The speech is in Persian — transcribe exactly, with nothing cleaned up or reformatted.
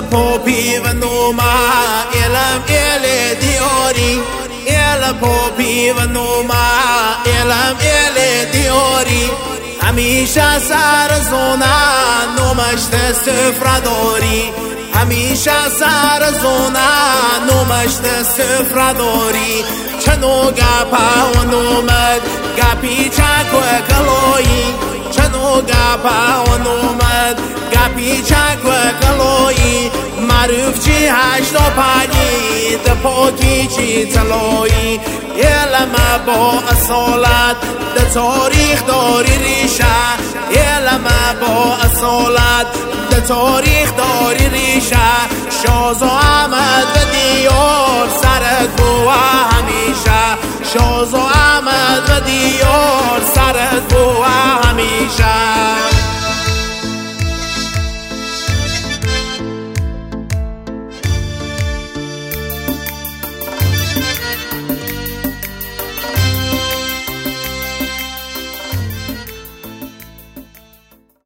پوپی و نوما علم ایل دیاری ایل پوپی و نوما علم ایل دیاری همیشه سر زونه نومشت سفره داری همیشه سر زونه نومشت سفره داری چنو گپا و نومد گپی چک و کلویی چنو گپا و نومد گپی چک و کلویی معروف چی هشت و پنی ده پاکی چی تلویی علم با اصالت ده تاریخ داری ریشه علم با اصالت ده تاریخ داری ریشه شاز و احمد و دیار سرت بوا همیشه شاز و احمد و دیار سرت بوا